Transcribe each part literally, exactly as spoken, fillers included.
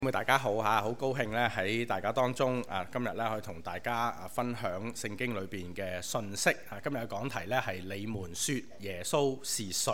咁大家好嚇，好高興咧喺大家當中啊，今日咧可以同大家啊分享聖經裏邊嘅信息啊。今日嘅講題咧係你們說耶穌是誰？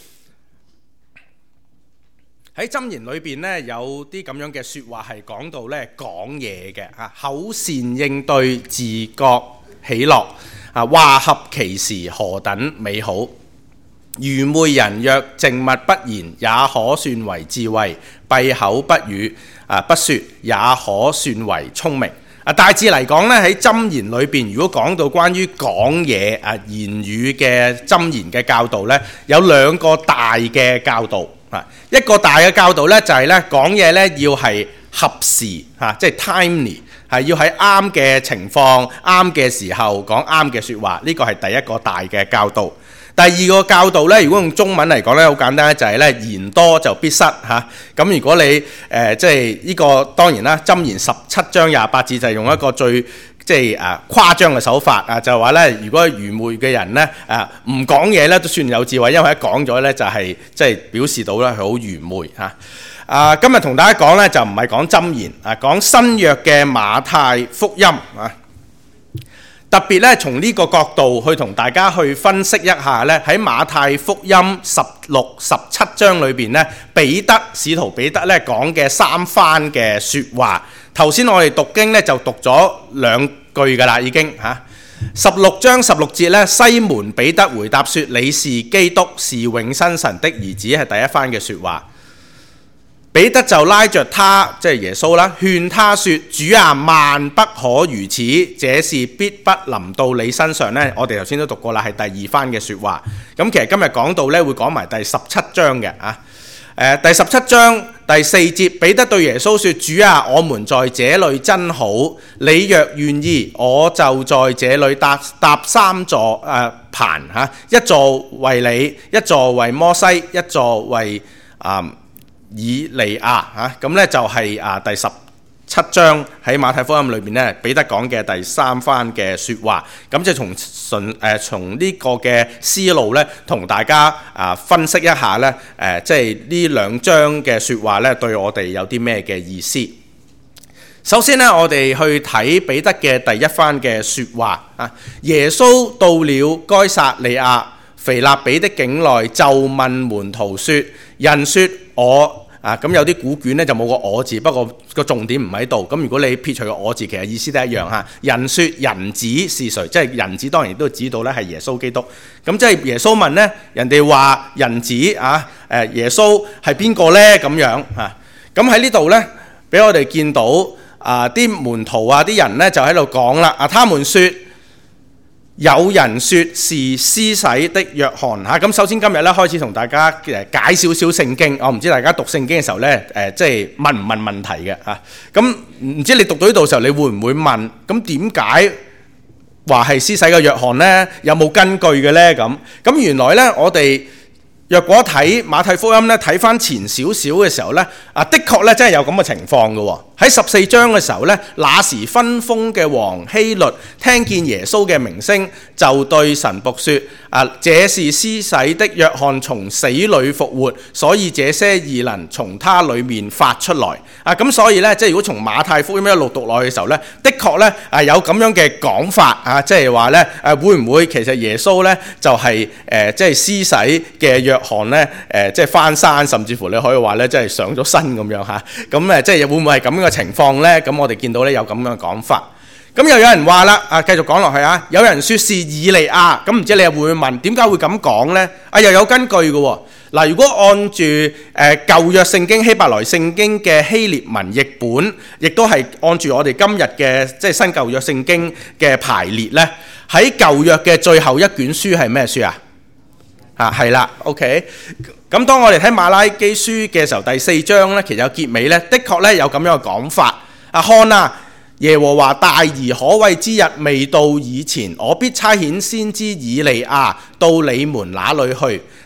喺箴言裏邊咧有啲咁樣嘅説話係講到咧講嘢嘅啊，口善應對，自覺喜樂啊，話合其時，何等美好！愚昧人若靜默不言，也可算為智慧；閉口不語啊，不說也可算為聰明。啊，大致嚟講咧，喺箴言裏邊，如果講到關於講嘢啊言語嘅箴言嘅教導咧，有兩個大嘅教導啊。一個大嘅教導咧就係咧講嘢咧要係合時嚇，即係 timely， 係要喺啱嘅情況、啱嘅時候講啱嘅説話。呢個係第一個大嘅教導。第二個教導咧，如果用中文嚟講咧，好簡單，就係咧言多就必失嚇。咁、啊、如果你誒、呃、即係呢、這個當然啦，箴言十七章廿八節就係用一個最即係誒、啊、誇張嘅手法啊，就係話咧，如果愚昧嘅人咧誒唔講嘢咧都算有智慧，因為一講咗咧就係、是、即係表示到咧佢好愚昧嚇。啊，今日同大家講咧就唔係講箴言啊，講新約嘅馬太福音啊。特別咧，從呢個角度去同大家去分析一下咧，喺馬太福音十六、十七章裏邊咧，彼得使徒彼得咧講嘅三番嘅説話。頭先我哋讀經咧就讀咗兩句噶啦，已經嚇。十六章十六節咧，西門彼得回答說：你是基督，是永生神的兒子，係第一番嘅説話。彼得就拉着他，即係耶穌啦，勸他說：主啊，萬不可如此，這事必不臨到你身上呢。我哋頭先都讀過啦，係第二番嘅説話。咁其實今日講到呢，會講埋第十七章嘅啊。呃、第十七章第四節，彼得對耶穌說：主啊，我們在這裏真好，你若願意，我就在這裏搭搭三座誒、呃、棚嚇、啊，一座為你，一座為摩西，一座為啊。呃以利亞嚇，咁咧就係啊第十七章喺馬太福音裏邊咧，彼得講嘅第三番嘅説話。咁即係從順誒從呢個嘅思路咧，同大家啊分析一下咧誒，即係呢兩章嘅説話咧，對我哋有啲咩嘅意思？首先咧，我哋去睇彼得嘅第一番嘅説話啊。耶穌到了該撒利亞腓立比的境內，就問門徒說：人說我啊，咁有啲古卷咧就冇個我字，不過個重點唔喺度。咁如果你撇除個我字，其實意思都一樣嚇。人說人子是誰？即係人子當然都指到咧係耶穌基督。咁即係耶穌問咧，人哋話人子啊，誒耶穌係邊個咧？咁樣嚇。咁喺呢度咧，俾我哋見到啊啲門徒啊啲人咧就喺度講啦。啊，他們說。有人說是施洗的約翰嚇，咁首先今日咧開始同大家誒解少少聖經，我唔知大家讀聖經嘅時候咧誒，即係問唔問問題嘅嚇，咁唔知你讀到呢度嘅時候，你會唔會問？咁點解話係施洗嘅約翰呢？有冇根據嘅呢？咁咁原來咧，我哋若果睇馬太福音咧，睇翻前少少嘅時候咧，啊，的確咧真係有咁嘅情況嘅喎。喺十四章嘅時候咧，那時分封嘅王希律聽見耶穌嘅名聲，就對神僕說：啊，這是施洗的約翰從死裏復活，所以這些異能從他裏面發出來。啊，咁所以咧，即係如果從馬太福音一路讀落去嘅時候咧，的確咧啊有咁樣嘅講法啊，即係話咧誒會唔會其實耶穌咧就係誒即係施洗嘅約翰咧誒即係翻山，甚至乎你可以話咧即係上咗身咁樣嚇，咁誒即係會唔會係咁樣嘅情況呢？咁我哋見到咧有咁樣嘅講法，咁又有人話啦，啊繼續講落去啊，有人說是以利亞，咁唔知你又會唔會問點解會咁講呢？啊又有根據嘅喎，嗱如果按住誒舊約聖經希伯來聖經嘅希臘文譯本，亦都係按住我哋今日嘅即係新舊約聖經嘅排列呢，喺舊約嘅最後一卷書係咩書啊？啊係啦 ，OK。咁當我哋睇馬拉基書嘅時候，第四章咧，其實有結尾咧，的確咧有咁樣嘅講法。啊，看啊，耶和華大而可畏之日未到以前，我必差遣先知以利亞到你們那裏去，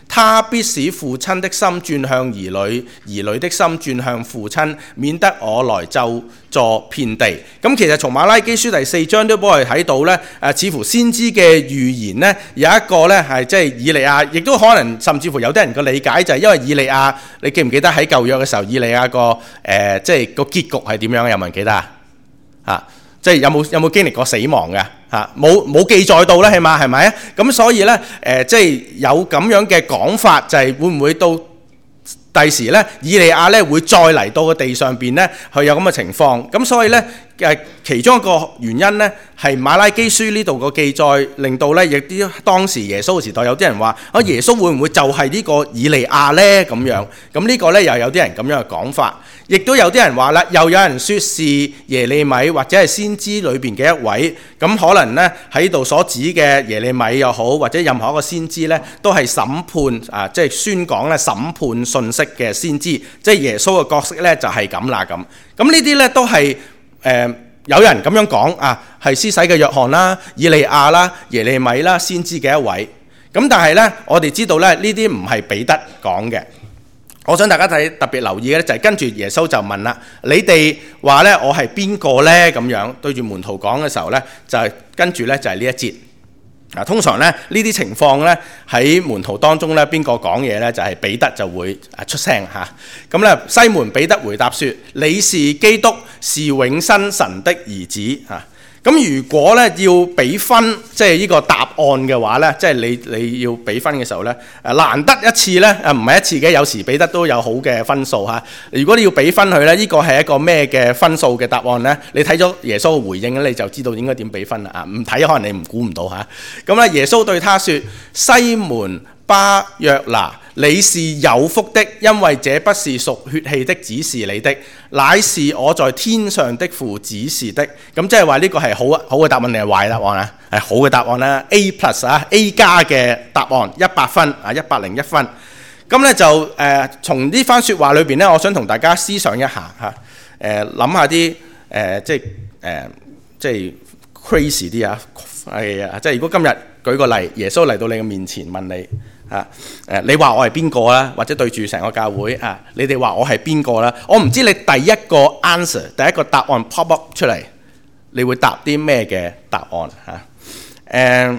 他必使父親的心轉向兒女，兒女的心轉向父親，免得我來咒詛遍地。咁其實從馬拉基書第四章都幫我哋睇到呢，誒似乎先知嘅預言呢，有一個呢係即係以利亞，亦都可能甚至乎有啲人嘅理解就係因為以利亞，你記唔記得喺舊約嘅時候，以利亞個誒即係個結局係點樣？有冇人記得啊？嚇！即係有冇有冇經歷過死亡嘅嚇？冇冇記載到咧，起碼係咪啊？咁所以咧誒、呃，即係有咁樣嘅講法，就係會唔會到第時咧，以利亞咧會再嚟到個地上邊咧，佢有咁嘅情況。咁所以咧誒，其中一個原因咧，係馬拉基書呢度個記載，令到咧亦啲當時耶穌嘅時代有啲人話：啊，耶穌會唔會就係呢個以利亞咧？咁樣咁呢個咧又有啲人咁樣嘅講法。亦都有啲人話啦，又有人說是耶利米或者係先知裏邊嘅一位，咁可能呢喺度所指嘅耶利米又好，或者任何一個先知呢，都係審判啊，即係宣講咧審判信息嘅先知，即係耶穌嘅角色呢，就係咁啦咁。咁呢啲呢，都係誒、呃、有人咁樣講啊，係施洗嘅約翰啦、以利亞啦、耶利米啦，先知嘅一位。咁但係呢，我哋知道咧，呢啲唔係彼得講嘅。我想大家睇特別留意嘅咧，就係跟住耶穌就問啦：你哋話咧，我係邊個咧？咁樣對住門徒講嘅時候咧，就係跟住咧就係呢一節。啊，通常咧呢啲情況咧喺門徒當中咧，邊個講嘢咧就係彼得就會出聲嚇。咁咧西門彼得回答說：你是基督，是永生神的兒子嚇。咁如果咧要俾分，即係呢個答案嘅話咧，即係你你要俾分嘅時候咧，誒難得一次咧，誒唔係一次嘅，有時彼得都有好嘅分數嚇。如果你要俾分佢咧，呢個係一個咩嘅分數嘅答案咧？你睇咗耶穌嘅回應咧，你就知道應該點俾分啦啊！唔睇可能你唔估唔到嚇。咁咧耶穌對他說：西門巴約拿，你是有福的，因為這不是屬血氣的指示你的，乃是我在天上的父指示的。咁即係話呢個係好好嘅答案定係壞答案啊？係好嘅答案啦 ，A plus 啊 ，A 加嘅答案，一百分啊，一百零一分。咁咧就誒、呃，從呢番説話裏邊咧，我想同大家思想一下嚇，誒諗下啲誒、呃、即係誒、呃、即係 crazy 啲啊，係啊，即係如果今日舉個例，耶穌嚟到你嘅面前問你。啊！誒，你話我係邊個啦？或者對住成個教會啊，你哋話我係邊個啦？我唔知你第一個 answer， 第一個答案 pop up 出嚟，你會答啲咩嘅答案嚇？誒、啊，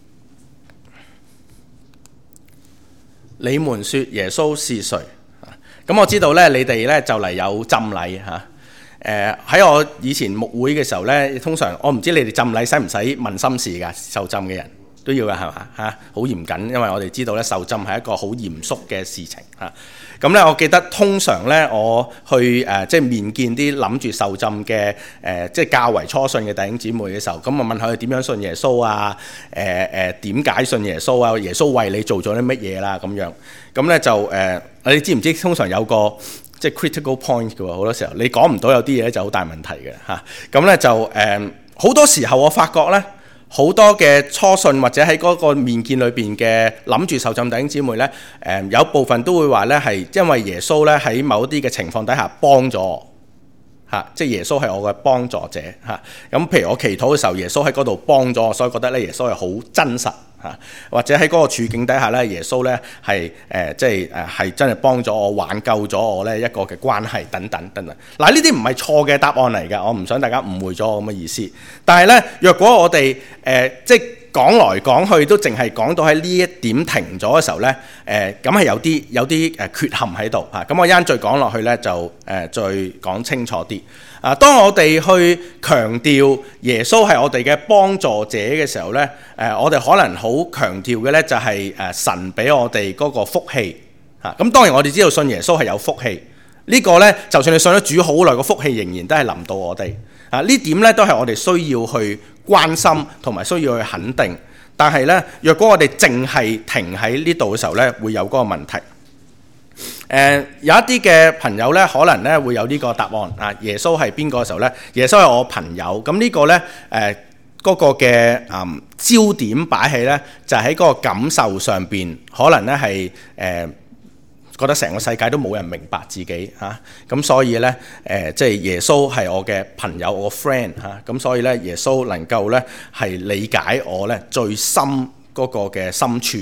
你們說耶穌是誰？咁、啊、我知道咧，你哋咧就嚟有浸禮嚇。誒、啊、喺我以前牧會嘅時候咧，通常我唔知你哋浸禮使唔使問心事㗎？受浸嘅人。都要嘅係嘛嚇，好嚴謹，因為我哋知道咧受浸係一個好嚴肅嘅事情嚇。咁咧，我記得通常咧，我去誒、呃、即係面見啲諗住受浸嘅誒、呃，即係較為初信嘅弟兄姊妹嘅時候，咁我問佢哋點樣信耶穌啊？誒誒點解信耶穌啊？耶穌為你做咗啲乜嘢啦？咁樣咁咧就誒、呃，你知唔知通常有個即係 critical point 嘅喎？好多時候你講唔到有啲嘢就好大問題嘅嚇。咁、啊、咧就誒好、呃、多時候我發覺咧。好多嘅初信或者喺嗰個面見裏邊嘅諗住受浸弟兄姊妹咧，誒、呃、有部分都會話咧係因為耶穌咧喺某啲嘅情況底下幫咗我嚇，即係耶穌係我嘅幫助者嚇。咁、啊、譬如我祈禱嘅時候，耶穌喺嗰度幫咗我，所以覺得咧耶穌係好真實嚇、啊。或者喺嗰個處境底下咧，耶穌咧係誒即係誒係真係幫咗我，挽救咗我咧一個嘅關係等等等等。嗱，呢啲唔係錯嘅答案嚟㗎，我唔想大家誤會咗我咁嘅意思。但係咧，若果我哋誒、呃、即係講來講去都淨係講到喺呢一點停咗嘅時候咧，誒咁係有啲有啲誒缺陷喺度嚇。咁、啊、我一陣再講落去咧，就誒、呃、再講清楚啲。啊，當我哋去強調耶穌係我哋嘅幫助者嘅時候咧，誒、呃、我哋可能好強調嘅咧就係、是、誒、呃、神俾我哋嗰個福氣嚇。咁、啊、當然我哋知道信耶穌係有福氣，這個、呢個咧就算你信咗主好耐，個福氣仍然都係臨到我哋。啊，呢點咧都係我哋需要去關心同埋需要去肯定。但係咧，若果我哋淨係停喺呢度嘅時候咧，會有嗰個問題。誒、呃、有一啲嘅朋友咧，可能咧會有呢個答案啊。耶穌係邊個嘅時候咧？耶穌係我朋友。咁呢個咧誒嗰個嘅嗯焦點擺喺咧，就喺、是、嗰個感受上邊，可能咧係誒覺得成個世界都冇人明白自己嚇。咁、啊、所以咧誒即係耶穌係我嘅朋友，我個 friend 嚇。咁所以咧耶穌能夠咧係理解我咧最深嗰個嘅深處。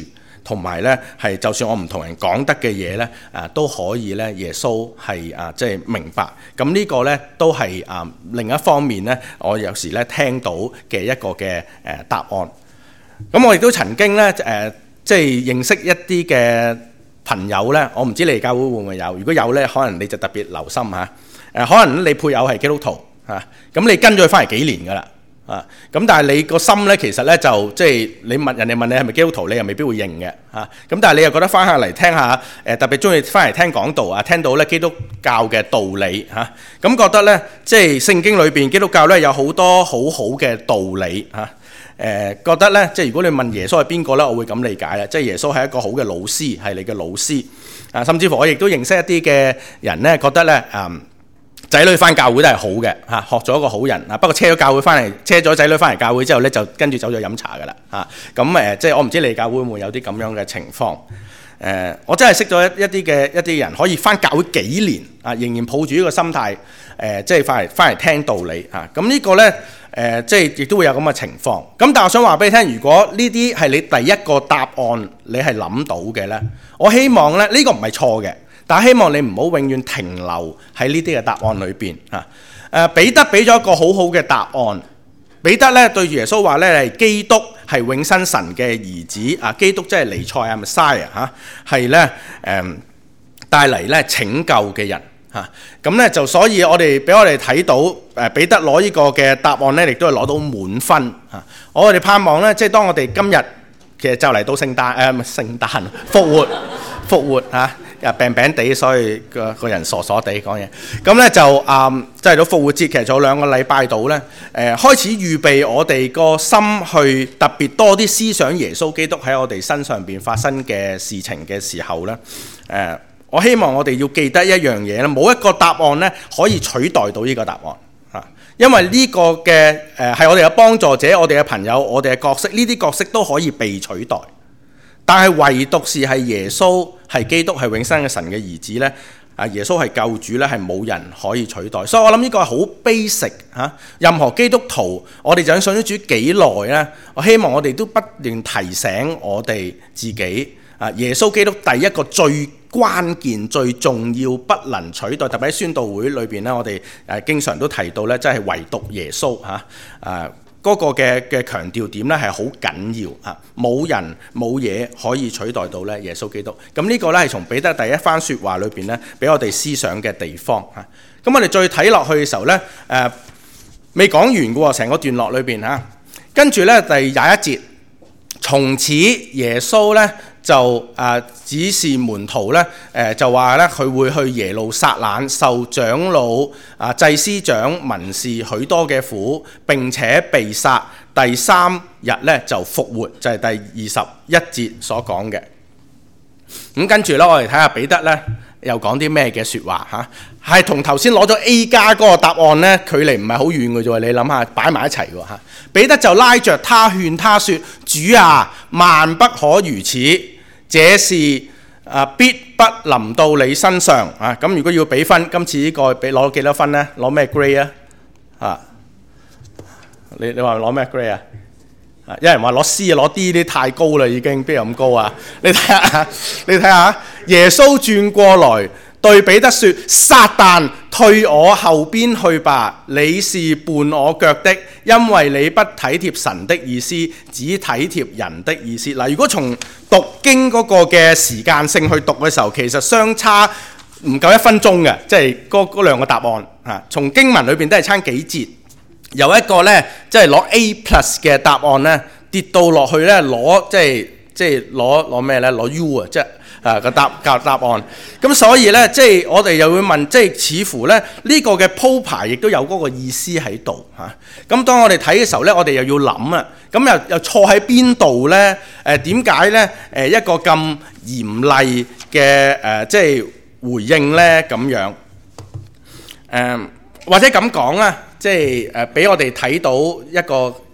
同埋咧係就算我唔同人講得嘅嘢咧，啊都可以咧耶穌係啊即係明白。咁呢個咧都係啊另一方面咧，我有時咧聽到嘅一個嘅誒答案。咁我亦都曾經咧誒即係認識一啲嘅朋友咧，我唔知你哋教會會唔會有，如果有咧，可能你就特別留心嚇。誒、啊，可能你配偶係基督徒嚇，咁、啊、你跟咗佢翻嚟幾年噶啦，啊，咁但係你個心咧，其實咧就即係你問人哋問你係咪基督徒，你又未必會認嘅嚇。咁、啊、但係你又覺得翻下嚟聽下，誒、呃、特別中意翻嚟聽講道啊，聽到咧基督教嘅道理嚇，咁、啊、覺得咧即係聖經裏邊基督教咧有好多好好嘅道理嚇。啊誒、呃、覺得咧，即係如果你問耶穌係邊個咧，我會咁理解咧，即係耶穌係一個好嘅老師，係你嘅老師啊。甚至乎我亦都認識一啲嘅人咧，覺得咧，嗯，仔女翻教會都係好嘅嚇，學咗一個好人啊。不過車咗教會翻嚟，車咗仔女翻嚟教會之後咧，就跟住走咗飲茶噶啦嚇。咁、啊、誒，即係我唔知你教會會唔會有啲咁樣嘅情況？誒、呃，我真係識咗一一啲嘅一啲人，可以翻教會幾年啊，仍然抱住呢個心態，誒、呃，即係翻嚟翻嚟聽道理嚇。咁、啊、呢個咧。誒、呃，即係亦都會有咁嘅情況。咁但係我想話俾你聽，如果呢啲係你第一個答案，你係諗到嘅呢，我希望咧呢、呢個唔係錯嘅，但係希望你唔好永遠停留喺呢啲嘅答案裏邊嚇。誒、啊，彼得俾咗一個好好嘅答案。彼得咧對住耶穌話咧係基督係永生神嘅兒子啊，基督即係彌賽亞 Messiah 嚇，係咧誒帶嚟咧拯救嘅人。嚇咁咧就所以我哋俾我哋睇到誒彼得攞呢個嘅答案咧，亦都係攞到滿分嚇。我哋盼望咧，即係當我哋今日其實就嚟到聖誕誒唔係聖誕復活復活嚇，又病病地，所以個個人傻傻地講嘢。咁咧就誒即係到復活節，其實仲有兩個禮拜到咧誒開始預備我哋個心去特別多啲思想耶穌基督喺我哋身上邊發生嘅事情嘅時候咧誒。我希望我哋要記得一樣嘢咧，冇一個答案咧可以取代到呢個答案嚇，因為呢個嘅誒係我哋嘅幫助者、我哋嘅朋友、我哋嘅角色，呢啲角色都可以被取代，但係唯獨是係耶穌係基督係永生嘅神嘅兒子咧，啊耶穌係救主咧，係冇人可以取代，所以我諗呢個係好 basic 嚇。任何基督徒，我哋就算信咗主幾耐咧，我希望我哋都不斷提醒我哋自己啊，耶穌基督第一個最關鍵最重要不能取代，特別喺宣道會裏邊咧，我哋誒經常都提到咧，即係唯獨耶穌嚇誒嗰個嘅嘅強調點咧係好緊要嚇，冇人冇嘢可以取代到咧耶穌基督。咁呢個咧係從彼得第一番説話裏邊咧，俾我哋思想嘅地方嚇。咁我哋再睇落去嘅時候咧，誒未講完嘅喎，成個段落裏邊嚇，跟住咧第廿一節，從此耶穌咧。就誒、呃、指示門徒咧，誒、呃、就話咧佢會去耶路撒冷受長老啊、呃、祭司長、文士許多嘅苦，並且被殺，第三日咧就復活，就係、是、第二十一節所講嘅。咁、嗯、跟住咧，我哋睇下彼得咧又講啲咩嘅説話嚇，係同頭先攞咗 A 加嗰個答案咧距離唔係好遠嘅啫，你諗下擺埋一齊喎嚇。彼得就拉着他勸他說：主啊，萬不可如此。這事啊必不臨到你身上啊！咁如果要俾分，今次呢個俾攞幾多分呢？攞咩 grade 啊？啊，你你話攞咩 grade 啊？啊，有人話攞 C 啊，攞 D 啲太高啦，已經邊有咁高啊？你睇下，你睇下，耶穌轉過來對彼得說：撒但，退我後邊去吧！你是絆我腳的，因為你不體貼神的意思，只體貼人的意思。嗱，如果從讀經嗰個嘅時間性去讀嘅時候，其實相差唔夠一分鐘嘅，即係嗰嗰兩個答案嚇。從經文裏邊都係差幾節，由一個咧即係攞 A plus 嘅答案咧，跌到落去咧攞即係即係攞攞咩咧？攞 U 啊，即係。啊個答答答案，咁所以咧，即係我哋又會問，即係似乎咧呢個嘅鋪排亦都有嗰個意思喺度嚇。咁當我哋睇嘅時候咧，我哋又要諗啊，咁又又錯喺邊度咧？誒點解咧？誒一個咁嚴厲嘅誒即係回應咧咁樣？誒或者咁講啊，即係誒俾我哋睇到一個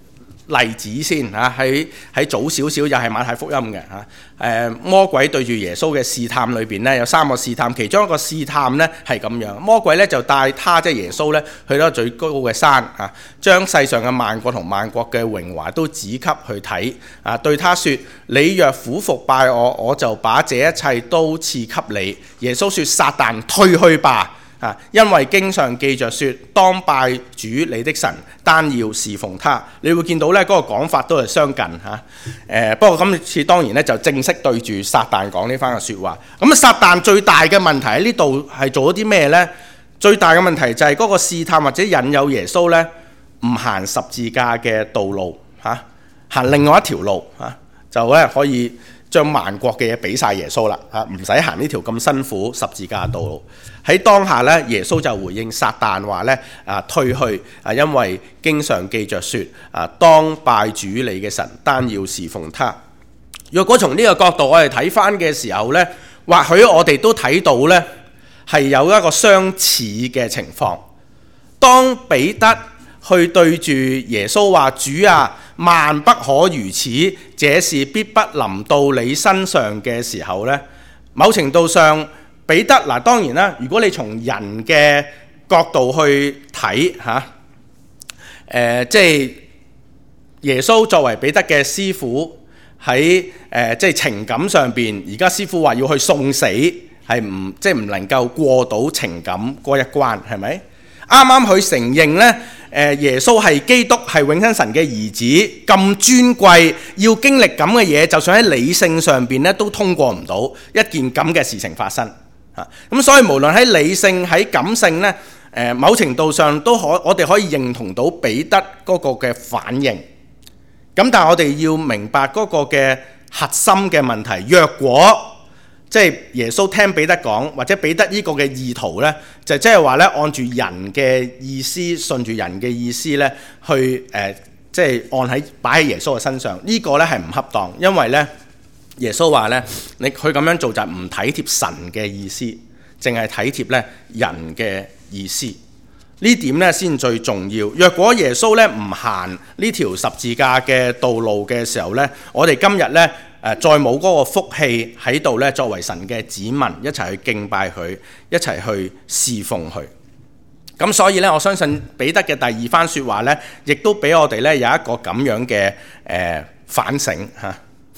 例子先嚇，喺喺早少少又係馬太福音嘅嚇。誒魔鬼對住耶穌嘅試探裏邊咧，有三個試探，其中一個試探咧係咁樣，魔鬼咧就帶他即係耶穌咧去到最高嘅山嚇，將世上嘅萬國同萬國嘅榮華都指給佢睇啊，對他說：你若俯伏拜我，我就把這一切都賜給你。耶穌說：撒旦退去吧！啊，因為經上記着說，當拜主你的神，單要侍奉他。你會見到咧，嗰個講法都係相近嚇。誒、啊，不過今次當然咧就正式對住撒旦講呢番嘅説話。咁啊，撒旦最大嘅問題喺呢度係做咗啲咩呢？最大嘅問題就係嗰個試探或者引誘耶穌咧，唔行十字架嘅道路嚇，行、啊、另外一條路嚇、啊，就咧可以將萬國嘅嘢俾晒耶穌啦嚇，唔使行呢條咁辛苦十字架道路。喺當下咧，耶穌就回應撒旦話咧：啊，退去啊，因為經上記着說啊，當拜主你嘅神，單要侍奉他。若果從呢個角度我哋睇翻嘅時候咧，或許我哋都睇到咧係有一個相似嘅情況。當彼得去對住耶穌話：主啊，萬不可如此，這事必不臨到你身上嘅時候咧，某程度上，彼得嗱，當然啦，如果你從人嘅角度去睇嚇，誒、啊呃，即係耶穌作為彼得嘅師傅喺誒、呃，即係情感上邊，而家師傅話要去送死，係唔即係唔能夠過到情感嗰一關，係咪？啱啱佢承認咧，誒，耶穌係基督，係永生神嘅兒子，咁尊貴，要經歷咁嘅嘢，就算喺理性上邊咧都通過唔到一件咁嘅事情發生。嚇，咁所以無論喺理性喺感性咧，誒，某程度上都可我哋可以認同到彼得嗰個嘅反應。咁但係我哋要明白嗰個嘅核心嘅問題，若果即係耶穌聽彼得講，或者彼得呢個嘅意圖咧，就即係話咧按住人嘅意思，順住人嘅意思咧去誒，即係按喺擺喺耶穌嘅身上，呢個咧係唔恰當，因為咧。耶穌話咧，你佢咁樣做就唔體貼神嘅意思，淨係體貼咧人嘅意思。呢點咧先最重要。若果耶穌咧唔行呢條十字架嘅道路嘅時候咧，我哋今日咧誒再冇嗰個福氣喺度咧，作為神嘅子民一齊去敬拜佢，一齊去侍奉佢。咁所以咧，我相信彼得嘅第二番説話咧，亦都俾我哋咧有一個咁樣嘅誒、呃、反省嚇。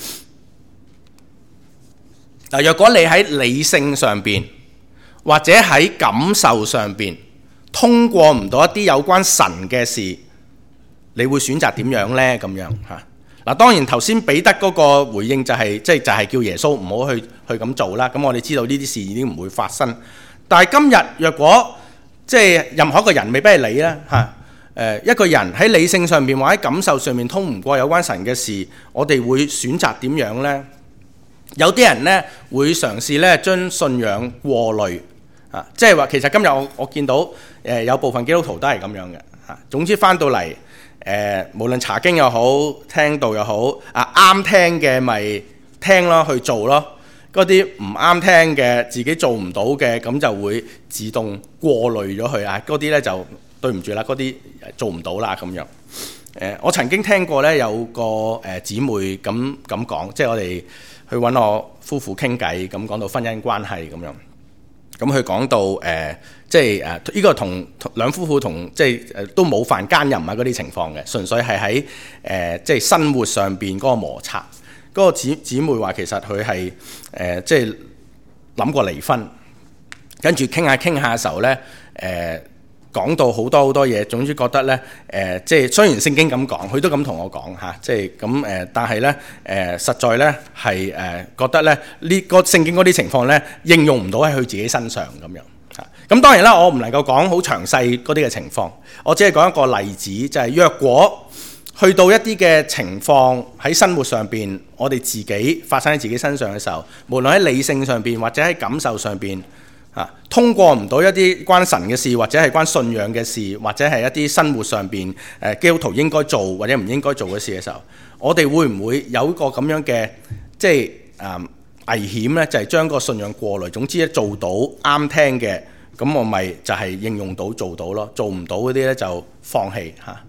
嗱，若果你喺理性上邊或者喺感受上邊通過唔到一啲有關神嘅事，你會選擇點樣呢？咁樣嚇嗱，當然頭先彼得嗰個回應就係即係就係、是、叫耶穌唔好去去咁做啦。咁我哋知道呢啲事已經唔會發生。但係今日若果即係、就是、任何一個人未必係你啦嚇，誒一個人喺理性上邊或者感受上面通唔過有關神嘅事，我哋會選擇點樣呢？有啲人咧會嘗試咧將信仰過濾啊，即係話其實今日我我見到誒、呃、有部分基督徒都係咁樣嘅嚇。總之翻到嚟誒、呃，無論查經又好，聽道又好，啊啱聽嘅咪聽咯，去做咯。嗰啲唔啱聽嘅，自己做唔到嘅，咁就會自動過濾咗佢啊。嗰啲咧就對唔住啦，嗰啲做唔到啦咁樣。誒、呃，我曾經聽過咧有個誒姊妹咁咁講，即係我哋。去揾我夫婦傾偈，咁講到婚姻關係咁樣，咁佢講到誒、呃，即係誒呢個同兩夫婦同即係誒都冇犯奸淫啊嗰啲情況嘅，純粹係喺誒即係生活上邊嗰個摩擦。嗰、那個姊姊妹話其實佢係誒即係諗過離婚，跟住傾下傾下嘅時候咧誒。呃講到好多好多嘢，總之覺得咧，誒、呃，即係雖然聖經咁講，佢都咁同我講嚇，即係咁誒，但係咧，誒、呃，實在咧係誒覺得咧呢、這個聖經嗰啲情況咧應用唔到喺佢自己身上咁樣嚇。咁當然啦，我唔能夠講好詳細嗰啲嘅情況，我只係講一個例子，就係、是、若果去到一啲嘅情況喺生活上邊，我哋自己發生喺自己身上嘅時候，無論喺理性上邊或者喺感受上邊。啊，通過唔到一啲關神嘅事，或者係關信仰嘅事，或者係一啲生活上邊誒、呃、基督徒應該做或者唔應該做嘅事嘅時候，我哋會唔會有一個咁樣嘅即係誒、呃、危險呢？就係、是、將個信仰過濾。總之咧做到啱聽嘅，咁我咪就係應用到做到咯。做唔到嗰啲咧就放棄嚇。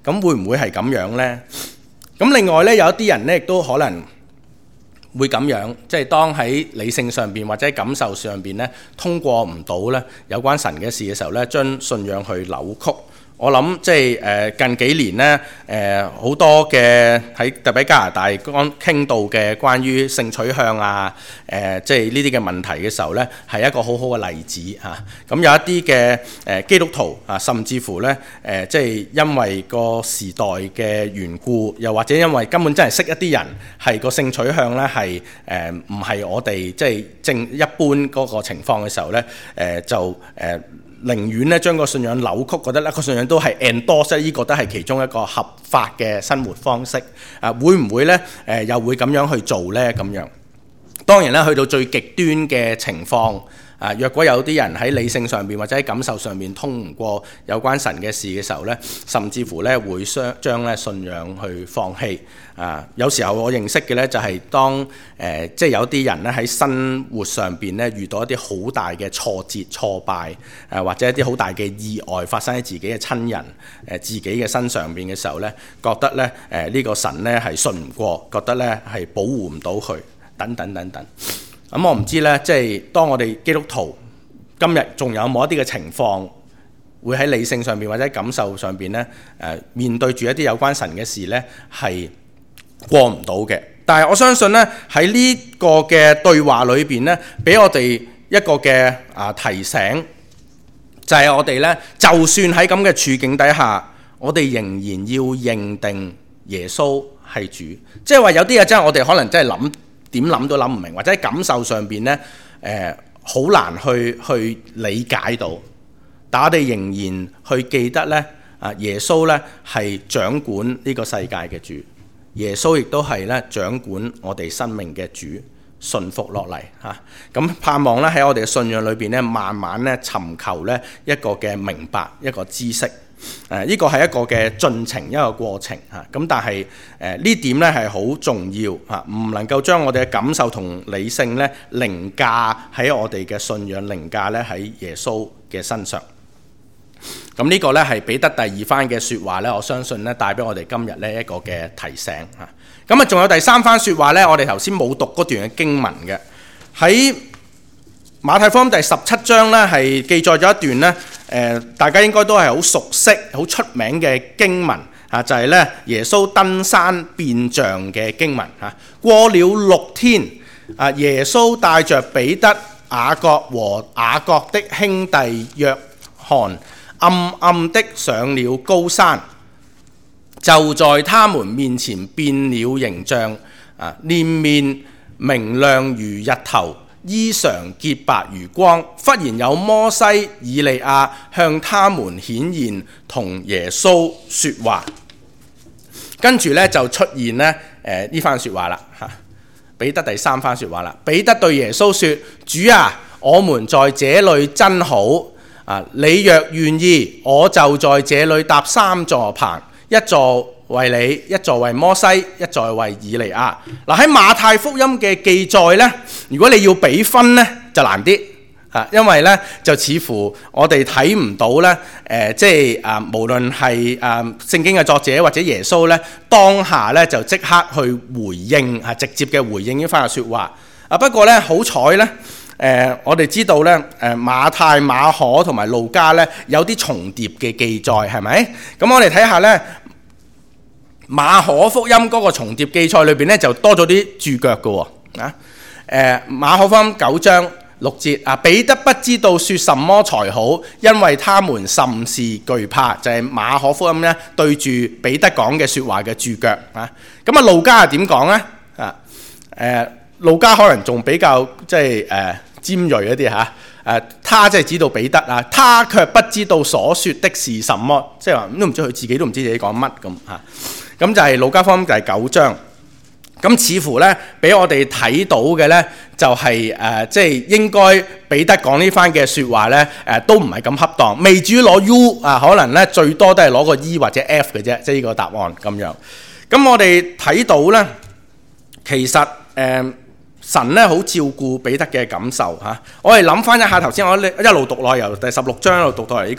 咁會唔會係咁樣呢？咁另外呢，有一啲人呢亦都可能會咁樣，即係當喺理性上邊或者感受上邊呢通過唔到呢有關神嘅事嘅時候呢，將信仰去扭曲。我諗即係誒近幾年呢，誒好多嘅喺特別加拿大講傾到嘅關於性取向啊，誒即係呢啲嘅問題嘅時候呢，係一個好好嘅例子嚇。咁有一啲嘅誒基督徒啊，甚至乎呢誒即係因為個時代嘅緣故，又或者因為根本真係識一啲人係個性取向呢係誒唔係我哋即係正一般嗰個情況嘅時候呢，誒就誒。寧願咧將個信仰扭曲，覺得咧個信仰都係 endorse 呢個都係其中一個合法嘅生活方式。啊，會唔會咧？誒、呃、又會咁樣去做咧？咁樣當然啦，去到最極端嘅情況，啊，若果有啲人喺理性上邊或者喺感受上邊通唔過有關神嘅事嘅時候咧，甚至乎咧會將將咧信仰去放棄。啊，有時候我認識嘅咧就係當誒、呃、即係有啲人咧喺生活上邊咧遇到一啲好大嘅挫折、挫敗，誒、啊、或者一啲好大嘅意外發生喺自己嘅親人誒、呃、自己嘅身上邊嘅時候咧，覺得咧誒呢個神咧係信唔過，覺得咧係保護唔到佢，等等等等。咁、嗯、我唔知咧，即係當我哋基督徒今日仲有冇一啲嘅情況，會喺理性上面或者感受上邊咧誒面對住一啲有關神嘅事咧係過唔到嘅。但係我相信咧喺呢個嘅對話裏邊咧，俾我哋一個嘅啊提醒，就係、是、我哋咧就算喺咁嘅處境底下，我哋仍然要認定耶穌係主。即係話有啲嘢真係我哋可能真係諗點諗都諗唔明，或者喺感受上邊咧誒好難去去理解到。但我哋仍然去記得咧啊，耶穌咧係掌管呢個世界嘅主。耶穌亦都係咧掌管我哋生命嘅主，順服落嚟嚇。咁盼望咧喺我哋嘅信仰裏邊咧，慢慢咧尋求咧一個嘅明白，一個知識。誒呢個係一個嘅進程，一個過程嚇。咁但係誒呢點咧係好重要嚇，唔能夠將我哋嘅感受同理性咧凌駕喺我哋嘅信仰，凌駕咧喺耶穌嘅身上。咁呢個咧係彼得第二番嘅説話咧，我相信咧帶俾我哋今日呢一個嘅提醒嚇。咁啊，仲有第三番説話咧，我哋頭先冇讀嗰段嘅經文嘅，喺馬太福音第十七章咧係記載咗一段咧，誒、呃、大家應該都係好熟悉、好出名嘅經文啊，就係、是、咧耶穌登山變像嘅經文嚇。過了六天啊，耶穌帶着彼得、雅各和雅各的兄弟約翰，暗暗的上了高山，就在他們面前變了形象，啊，臉面明亮如日頭，衣裳潔白如光。忽然有摩西、以利亞向他們顯現，同耶穌說話。跟住咧就出現咧誒呢番説話啦嚇。彼得第三番説話啦。彼得對耶穌說：主啊，我們在這裏真好。啊！你若願意，我就在這裏搭三座棚，一座為你，一座為摩西，一座為以利亞。嗱、啊、喺馬太福音嘅記載呢，如果你要比分呢，就難啲啊，因為呢就似乎我哋睇唔到呢，誒、呃、即係啊，無論係啊聖經嘅作者或者耶穌呢，當下呢就即刻去回應啊，直接嘅回應呢番嘅説話啊。不過呢，好彩呢。誒、呃，我哋知道咧，誒、呃、馬太、馬可同埋路加咧有啲重疊嘅記載，係咪？咁我哋睇下咧，馬可福音嗰個重疊記載裏邊咧就多咗啲注腳嘅喎、哦、啊！誒、呃、馬可福音九章六節啊，彼得不知道說什麼才好，因為他們甚是懼怕，就係、是、馬可福音咧對住彼得講嘅説話嘅注腳啊。咁啊，路加係點講咧？啊誒，路加可能仲比較即係誒。呃尖鋭一啲嚇，誒、啊，他即係指到彼得啊，他卻不知道所說的是什麼，即係話都唔知佢自己都唔知自己講乜咁嚇。咁就係路加福音第九章，咁似乎咧俾我哋睇到嘅咧就係、是、誒、呃，即係應該彼得講呢番嘅説話咧誒、呃，都唔係咁恰當，未至於攞 U 啊，可能咧最多都係攞個 E 或者 F 嘅啫，即係呢個答案咁樣。咁我哋睇到咧，其實誒。呃神咧好照顧彼得嘅感受嚇、啊，我哋諗翻一下頭先我一路讀落由第十六章一路讀到嚟呢個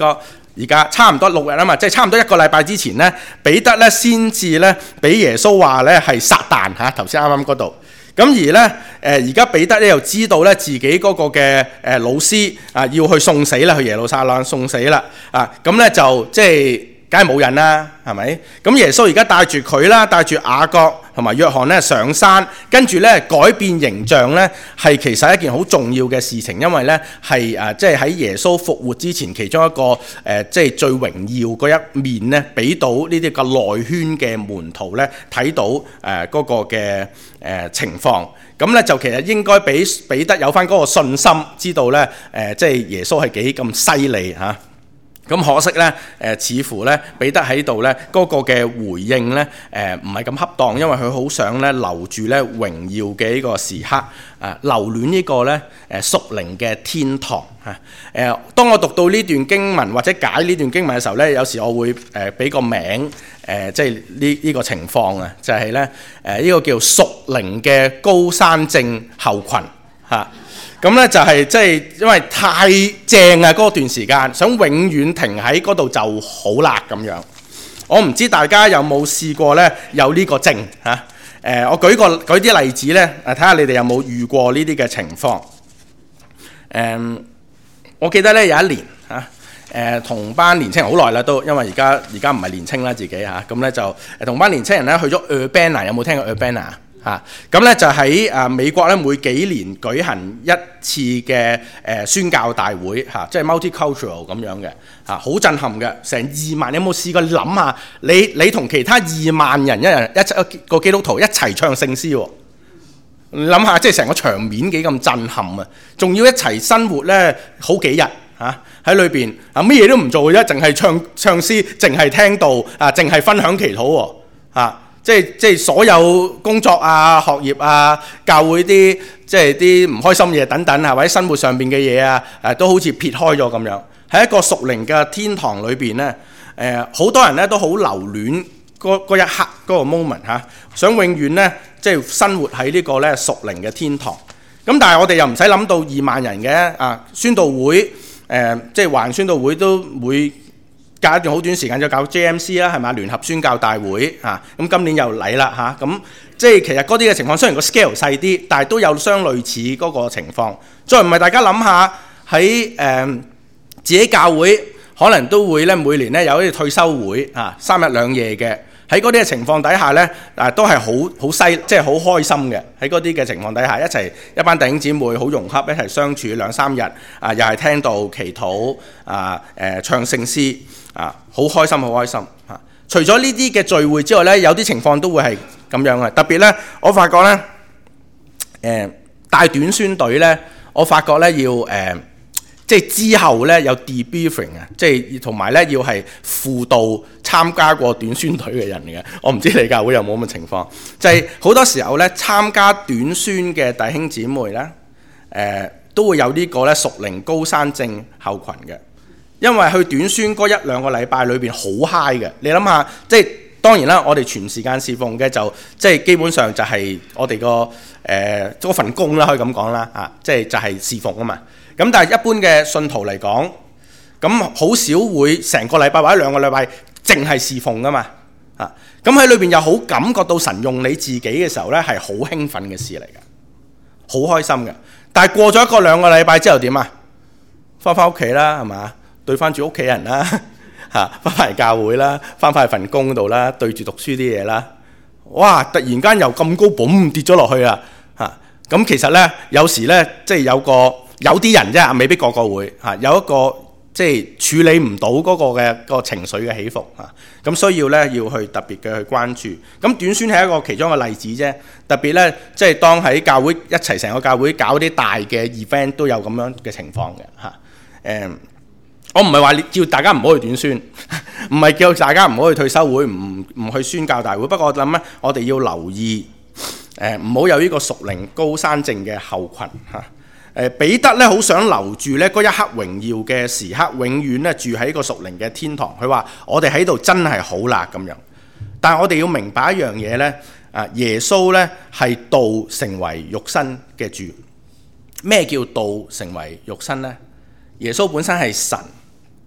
而家差唔多六日啊嘛，即係差唔多一個禮拜之前咧，彼得咧先至咧俾耶穌話咧係撒旦嚇，頭先啱啱嗰度。咁而咧誒而家彼得咧又知道咧自己嗰個嘅誒老師啊要去送死啦，去耶路撒冷送死啦啊，咁咧就即係梗係冇人啦，係咪？咁耶穌而家帶住佢啦，帶住雅各同埋約翰咧上山，跟住咧改變形象咧，係其實一件好重要嘅事情，因為咧係誒即係喺耶穌復活之前，其中一個誒即係最榮耀嗰一面咧，俾到呢啲個內圈嘅門徒咧睇到誒嗰個嘅誒情況。咁咧就其實應該俾彼得有翻嗰個信心，知道咧誒即係耶穌係幾咁犀利嚇。咁可惜咧，誒、呃、似乎咧彼得喺度咧嗰個嘅回應咧，誒唔係咁恰當，因為佢好想咧留住咧榮耀嘅呢個時刻，啊、呃、留戀呢個咧誒屬靈嘅天堂嚇。誒、呃、當我讀到呢段經文或者解呢段經文嘅時候咧，有時我會誒俾、呃、個名誒、呃，即係呢呢個情況啊，就係咧誒呢個叫屬靈嘅高山症候群嚇。啊咁咧就係即係因為太正啊嗰段時間，想永遠停喺嗰度就好啦咁樣。我唔知大家有冇試過咧有呢個症嚇？誒、呃，我舉個舉啲例子咧，誒睇下你哋有冇遇過呢啲嘅情況。誒、呃，我記得咧有一年嚇，誒、呃、同班年青人好耐啦都，因為而家而家唔係年青啦自己嚇，咁咧就誒同班年青人咧去咗 Urbana， 有冇聽過 Urbana？嚇，咁咧就喺誒美國咧每幾年舉行一次嘅誒宣教大會嚇，即係 multicultural 咁樣嘅嚇，好震撼嘅，成二萬。你有冇試過諗下？你你同其他二萬人一人一一個基督徒一齊唱聖詩喎？你諗下，即係成個場面幾咁震撼啊！仲要一齊生活咧好幾日嚇喺裏邊啊，乜嘢都唔做嘅啫，淨係唱唱詩，淨係聽道啊，淨係分享祈禱喎嚇。即係即係所有工作啊、學業啊、教會啲即係啲唔開心嘢等等啊，或者生活上邊嘅嘢啊，誒都好似撇開咗咁樣。喺一個屬靈嘅天堂裏邊咧，誒好多人咧都好留戀嗰嗰一刻嗰個 moment 嚇，想永遠咧即係生活喺呢個咧屬靈嘅天堂。咁但係我哋又唔使諗到二萬人嘅啊，宣道會誒即係華人宣道會都會隔一段好短時間就搞 J M C 啦，係咪？聯合宣教大會嚇，咁、啊、今年又嚟啦嚇，咁、啊、即係其實嗰啲嘅情況雖然個 scale 細啲，但係都有相類似嗰個情況。再唔係大家諗下喺誒、呃、自己教會，可能都會咧每年咧有一啲退休會啊，三日兩夜嘅。喺嗰啲嘅情況底下咧，啊都係好好犀，即係好開心嘅。喺嗰啲嘅情況底下，一齊一班弟兄姊妹好融洽，一齊相處兩三日，啊又係聽到祈禱，啊誒、呃、唱聖詩，啊好開心，好開心嚇、啊。除咗呢啲嘅聚會之外咧，有啲情況都會係咁樣嘅。特別咧，我發覺咧，誒、呃、帶短宣隊咧，我發覺咧要誒。呃即係之後咧有 debriefing 啊，即係同埋咧要係輔導參加過短宣隊嘅人嘅。我唔知你教會有冇咁嘅情況，就係、是、好多時候咧參加短宣嘅弟兄姊妹咧，誒、呃、都會有呢個咧屬靈高山症候群嘅，因為去短宣嗰一兩個禮拜裏邊好 high 嘅。你諗下，即係當然啦，我哋全時間侍奉嘅就即係基本上就係我哋個誒嗰份工啦，可以咁講啦，啊，即係就係侍奉啊嘛。咁但係一般嘅信徒嚟講，咁好少會成個禮拜或者兩個禮拜淨係侍奉噶嘛，啊，咁喺裏邊又好感覺到神用你自己嘅時候咧，係好興奮嘅事嚟嘅，好開心嘅。但係過咗一個兩個禮拜之後點啊？翻返屋企啦，係嘛？對翻住屋企人啦，嚇，翻返嚟教會啦，翻返去份工度啦，對住讀書啲嘢啦，哇！突然間又咁高嘣跌咗落去啊，嚇！咁其實咧有時咧即係有個。有啲人啫，未必個個會嚇，有一個即係處理唔到嗰個嘅個情緒嘅起伏嚇，咁需要咧要去特別嘅去關注。咁短宣係一個其中一個例子啫，特別咧即係當喺教會一齊成個教會搞啲大嘅 event 都有咁樣嘅情況嘅嚇。誒，我唔係話叫大家唔好去短宣，唔係叫大家唔好去退休會，唔唔去宣教大會。不過我諗咧，我哋要留意誒，唔好有呢個屬靈高山症嘅後群嚇。誒彼得咧好想留住咧嗰一刻榮耀嘅時刻，永遠咧住喺個屬靈嘅天堂。佢話：我哋喺度真係好辣咁樣。但係我哋要明白一樣嘢咧，啊耶穌咧係道成為肉身嘅主。咩叫道成為肉身咧？耶穌本身係神，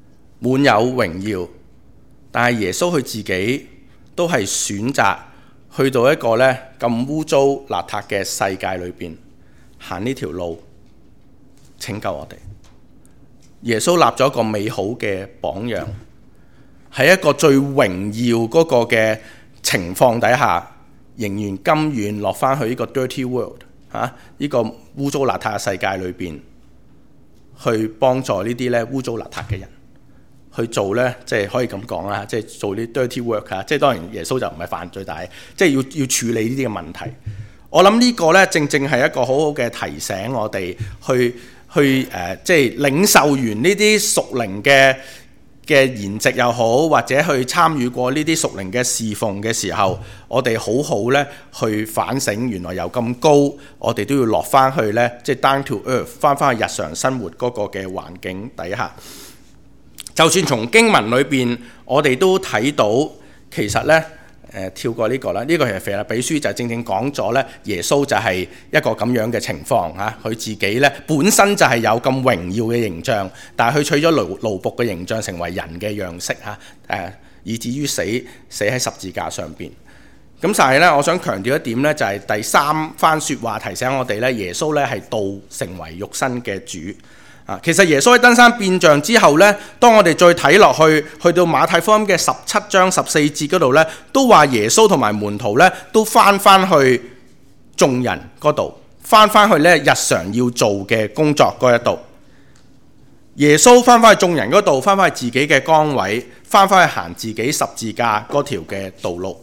滿有榮耀，但係耶穌佢自己都係選擇去到一個咧咁污糟邋遢嘅世界裏邊行呢條路拯救我哋。耶穌立咗一個美好嘅榜樣，喺一個最榮耀嗰個嘅情況底下，仍然甘願落翻去呢個 dirty world 嚇、啊、呢、這個污糟邋遢嘅世界裏邊，去幫助呢啲咧污糟邋遢嘅人去做咧，即係可以咁講啦，即係做啲 dirty work 嚇。即係當然耶穌就唔係犯罪，但係即係要要處理呢啲嘅問題。我諗呢個咧正正係一個好好嘅提醒我哋去。去誒、呃，即係領受完呢啲屬靈嘅嘅筵席又好，或者去參與過呢啲屬靈嘅侍奉嘅時候，我哋好好咧去反省，原來有咁高，我哋都要落翻去咧，即係 down to earth， 翻翻去日常生活嗰個嘅環境底下。就算從經文裏邊，我哋都睇到其實咧。誒、呃、跳過呢個啦，呢、這個其實腓立比書就正正講咗咧，耶穌就係一個咁樣嘅情況嚇，佢、啊、自己咧本身就係有咁榮耀嘅形象，但係佢取咗奴奴僕嘅形象成為人嘅樣式嚇，誒、啊、以至於死死喺十字架上邊。咁但係咧，我想強調一點咧，就係、是、第三番説話提醒我哋咧，耶穌咧係道成為肉身嘅主。啊，其實耶穌喺登山變像之後呢，當我哋再睇落去，去到馬太福音嘅十七章十四節嗰度呢，都話耶穌同埋門徒呢都翻翻去眾人嗰度，翻翻去呢日常要做嘅工作嗰一度。耶穌翻翻去眾人嗰度，翻翻去自己嘅崗位，翻翻去行自己十字架嗰條嘅道路。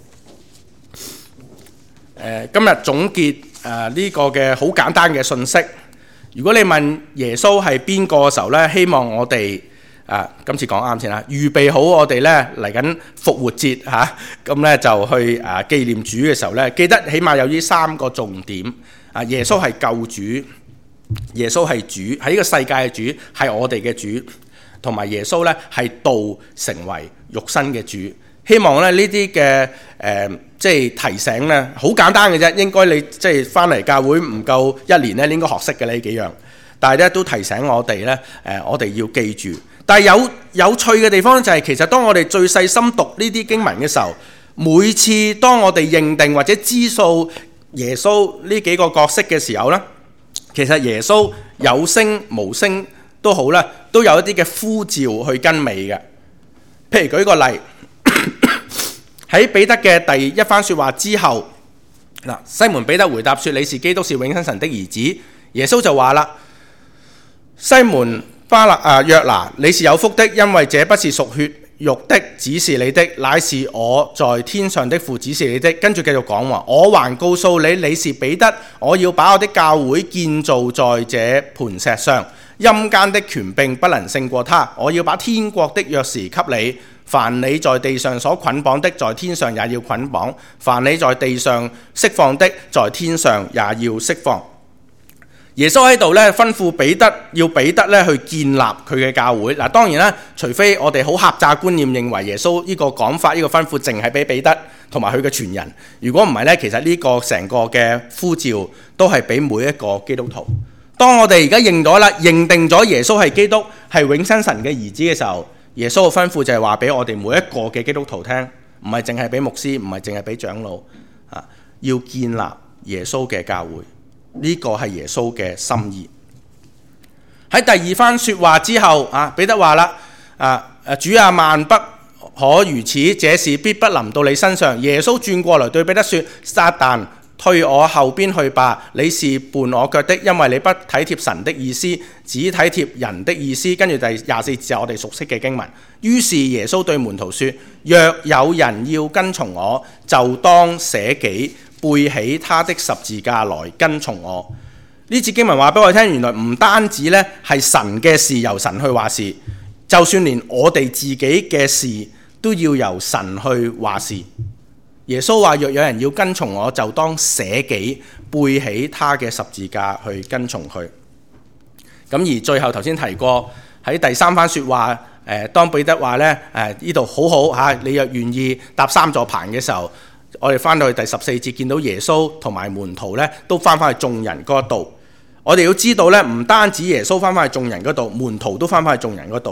呃、今日總結誒呢、呃這個嘅好簡單嘅信息。如果你問耶穌係邊個嘅時候呢，希望我哋啊今次講啱先啦，預備好我哋呢嚟緊復活節嚇，咁、啊、呢就去啊紀念主嘅時候呢，記得起碼有呢三個重點啊。耶穌係救主，耶穌係主，喺呢個世界嘅主，係我哋嘅主，同埋耶穌呢係道成為肉身嘅主。希望咧呢啲嘅誒，即係提醒咧，好簡單嘅啫。應該你即係翻嚟教會唔夠一年咧，你應該學識嘅呢幾樣。但係咧都提醒我哋咧，誒、呃，我哋要記住。但係有有趣嘅地方就係、是，其實當我哋最細心讀呢啲經文嘅時候，每次當我哋認定或者知數耶穌呢幾個角色嘅時候咧，其實耶穌有聲無聲都好啦，都有一啲嘅呼召去跟尾嘅。譬如舉個例。喺彼得嘅第一番説話之後，嗱，西門彼得回答說：你是基督，是永生神的兒子。耶穌就話啦：西門巴勒啊約拿，你是有福的，因為這不是屬血肉的指示你的，乃是我在天上的父指示你的。跟住繼續講話：我還告訴你，你是彼得，我要把我的教會建造在這磐石上，陰間的權柄不能勝過他。我要把天國的鑰匙給你。凡你在地上所捆綁的，在天上也要捆綁；凡你在地上釋放的，在天上也要釋放。耶穌喺度咧吩咐彼得，要彼得咧去建立佢嘅教會。嗱，當然啦，除非我哋好狹窄觀念認為耶穌呢個講法、呢個吩咐淨係俾彼得同埋佢嘅傳人。如果唔係咧，其實呢個成個嘅呼召都係俾每一個基督徒。當我哋而家認咗啦，認定咗耶穌係基督，係永生神嘅兒子嘅時候，耶穌嘅吩咐就係話俾我哋每一個嘅基督徒聽，唔係淨係俾牧師，唔係淨係俾長老啊，要建立耶穌嘅教會，呢個係耶穌嘅心意。喺第二番說話之後啊，彼得話啦：啊主啊，萬不可如此，這事必不臨到你身上。耶穌轉過來對彼得說：撒旦，退我後邊去吧！你是絆我腳的，因為你不體貼神的意思，只體貼人的意思。跟住第廿四節我哋熟悉嘅經文。於是耶穌對門徒說：若有人要跟從我，就當捨己，背起他的十字架來跟從我。呢節經文話俾我聽，原來唔單止咧係神嘅事由神去話事，就算連我哋自己嘅事都要由神去話事。耶穌話：若有人要跟從我，就當捨己，背起他嘅十字架去跟從佢。咁而最後頭先提過喺第三番說話，誒、呃，當彼得話咧，誒呢度好好吓、啊，你若願意搭三座棚嘅時候，我哋翻到去第十四節見到耶穌同埋門徒咧，都翻翻去眾人嗰度。我哋要知道咧，唔單止耶穌翻翻去眾人嗰度，門徒都翻翻去眾人嗰度。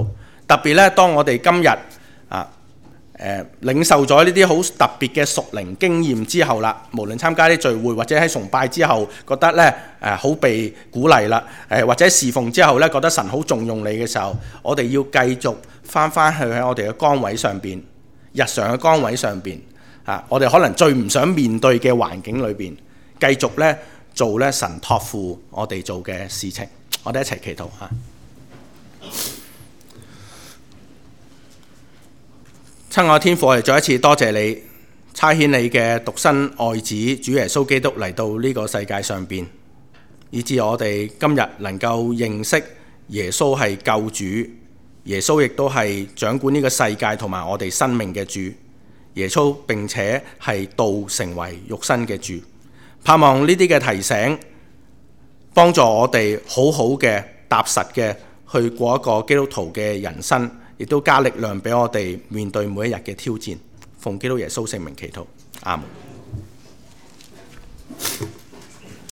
特別咧，當我哋今日啊誒、呃、領受咗呢啲好特別嘅屬靈經驗之後啦，無論參加啲聚會或者喺崇拜之後，覺得咧誒好被鼓勵啦，誒、呃、或者侍奉之後咧，覺得神好重用你嘅時候，我哋要繼續翻翻去喺我哋嘅崗位上邊，日常嘅崗位上邊啊，我哋可能最唔想面對嘅環境裏邊，繼續咧做咧神託付我哋做嘅事情。我哋一齊祈禱嚇。親愛嘅天父，我哋再一次多謝你差遣你嘅獨生愛子主耶穌基督嚟到呢個世界上邊，以致我哋今日能夠認識耶穌係救主，耶穌亦都係掌管呢個世界同埋我哋生命嘅主，耶穌並且係道成為肉身嘅主。盼望呢啲嘅提醒幫助我哋好好嘅踏實嘅去過一個基督徒嘅人生，亦都加力量俾我哋面對每一日嘅挑戰。奉基督耶穌聖名祈禱，阿門。